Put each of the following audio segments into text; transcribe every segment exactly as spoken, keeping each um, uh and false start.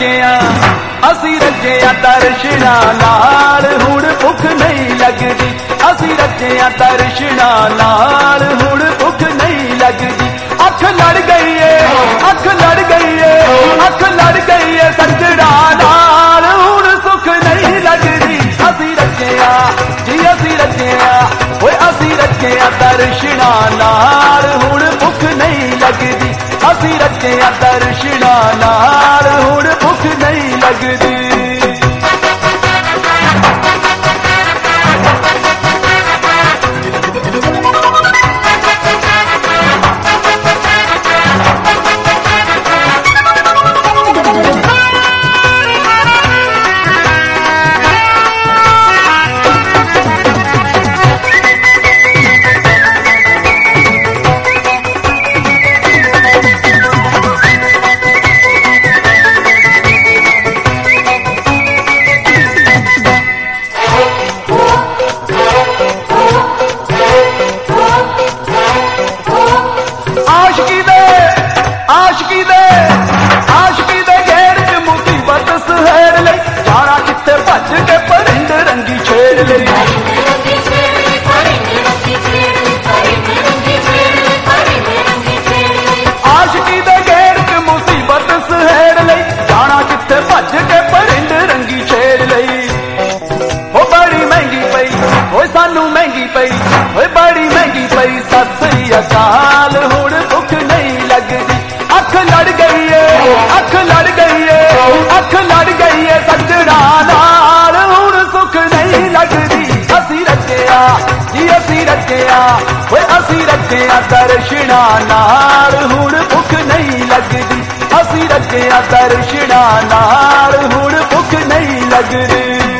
रजिया असी रजिया दर्शना नाल हुण भुख नहीं लगदी। असी रजिया दर्शना नाल हुण भुख नहीं लगदी। अख लड़ गई है अख लड़ गई है अख लड़ गई है सजना नाल हुण सुख नहीं लगदी। असी रजिया जी असी रजिया ओए असी रजिया दर्शना नाल हुण भुख नहीं लगदी। असी रजिया दर्शना नाल हुण भुख नहीं लगदी। आशकी दे घेर च मुसीबत सहेड़ लई जाना किथे भज के परिंद रंगी छेड़ लई। ओ बड़ी महंगी पई ओए सानू महंगी पई ओए बड़ी महंगी पई सत श्री अकाल हुण भुख नहीं लगदी। अख लड़ गई है अख लड़ गई है अख लड़ गई है सजना नाल हुण सुख नहीं लगदी। असी रजिया जी असी रजिया ओए असी रजिया दर्शना नाल हुण भुख नहीं लगदी। असी रजिया दर्शना नाल हुण भुख नहीं लगदी।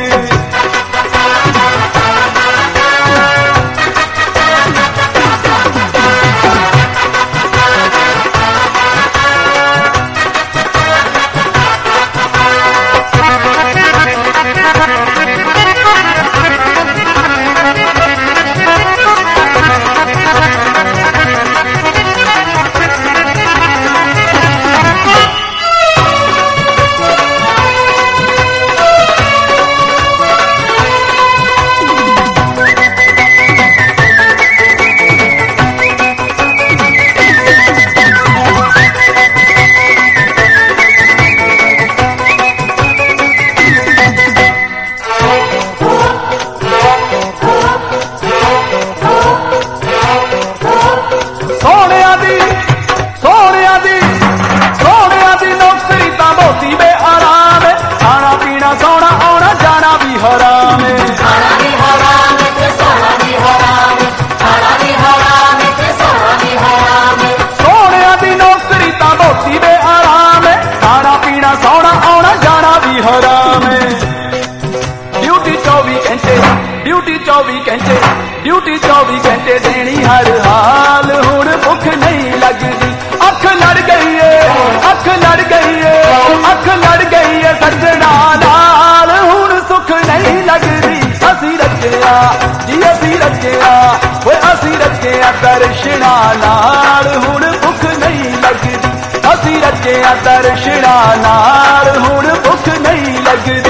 ड्यूटी चौबी घंटे ड्यूटी चौबी घंटे देनी हर हाल हुण भुख नहीं लगदी। अख लड़ गई है अख लड़ गई है अख लड़ गई है सजना नाल हुण सुख नहीं लगदी। असी रजिया जी असी रजिया ओए असी रजिया दर्शना नाल हुण भुख नहीं लगदी। असी रजिया दर्शना नाल हुण भुख नहीं लगदी।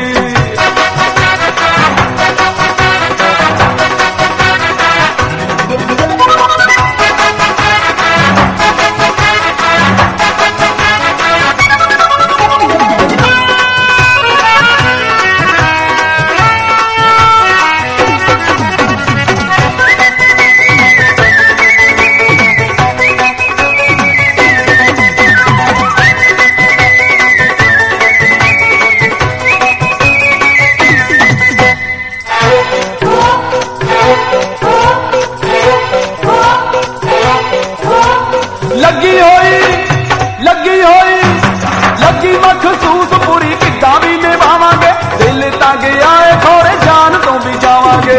लगी होई लगी होई लगी मखसूस पूरी किदा भी निभावांगे। दिल तंग आए थोड़े जान तो भी जावांगे।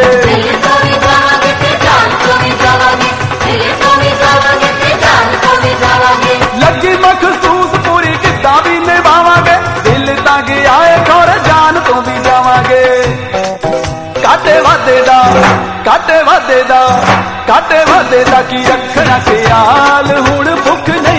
लगी मखसूस पूरी किदा भी निभावांगे। दिल तंग आए थोड़े जान तो भी जावांगे। काटे वादे दा काटे वादे दा काटे वादे दा की रखना ख्याल हुण भुख नहीं